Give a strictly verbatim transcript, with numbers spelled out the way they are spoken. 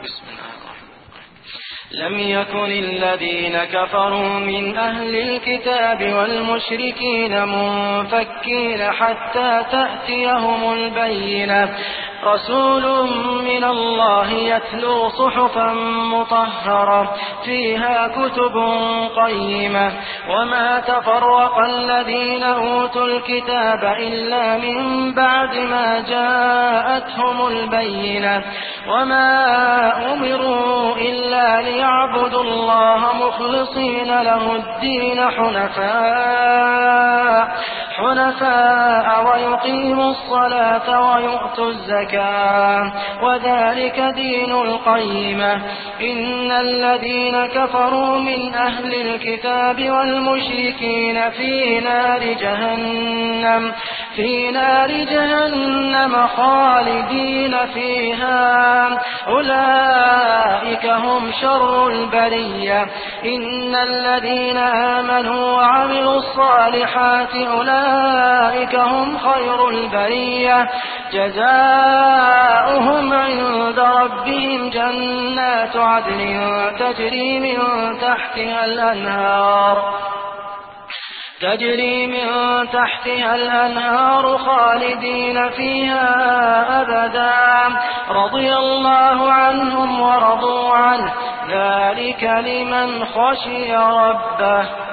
بسم الله الرحمن الرحيم. لم يكن الذين كفروا من أهل الكتاب والمشركين منفكين حتى تأتيهم البينة رسول من الله يتلو صحفا مطهرة فيها كتب قيمة وما تفرق الذين أوتوا الكتاب إلا من بعد ما جاءتهم البينة وما أمروا إلا ليعبدوا الله مخلصين له الدين حنفاء حنفاء ويقيموا الصلاة ويؤتوا الزكاة وذلك دين القيمة. إن الذين كفروا من أهل الكتاب والمشركين في نار جهنم في نار جهنم خالدين فيها أولئك هم شر البرية. إن الذين آمنوا وعملوا الصالحات أولئك هم خير البرية جزاؤهم عند ربهم جنات عدن تجري من تحتها الأنهار تجري من تحتها الأنهار خالدين فيها أبدا رضي الله عنهم ورضوا عنه ذلك لمن خشي ربه.